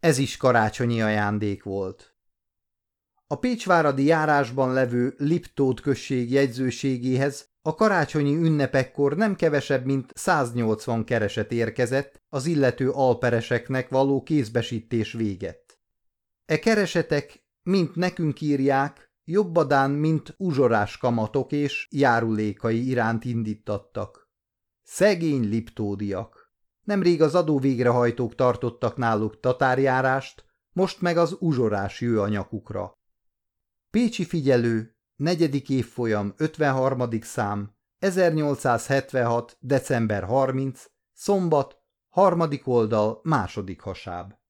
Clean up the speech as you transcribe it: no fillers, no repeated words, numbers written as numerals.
Ez is karácsonyi ajándék volt. A pécsváradi járásban levő Liptót község jegyzőségéhez a karácsonyi ünnepekkor nem kevesebb, mint 180 kereset érkezett az illető alpereseknek való kézbesítés végett. E keresetek, mint nekünk írják, jobbadán, mint uzsorás kamatok és járulékai iránt indítattak. Szegény liptódiak! Nemrég az adóvégrehajtók tartottak náluk tatárjárást, most meg az uzsorás jő a nyakukra. Pécsi figyelő, 4. évfolyam, 53. szám, 1876. december 30, szombat, 3. oldal, 2. hasáb.